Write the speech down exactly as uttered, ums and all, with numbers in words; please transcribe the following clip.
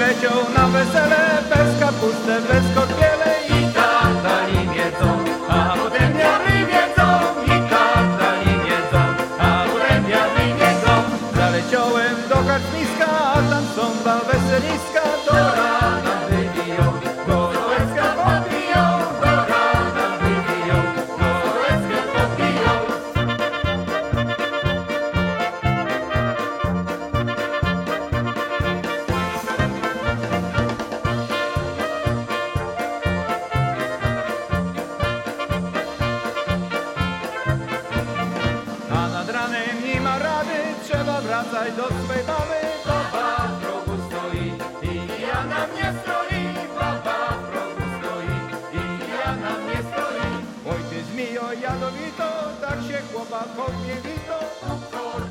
poleciał na wesele, bez kapusty, bez kotwiele i tak dali wiedzą, a potem diabli wiedzą, i tak dali wiedzą, a potem diabli wiedzą. Zaleciałem do karczmiska, a tam są dwa weseliska, do rana wybiją, do łezka popiją, do rana wybiją, do łezka popiją. A nad ranem nie ma rady, trzeba wracać do swej baby. Baba w progu stoi i ja na mnie stoi. Baba w progu stoi i ja na mnie stoi. Oj ty zmijo jadowito, tak się chłopak od mnie wito.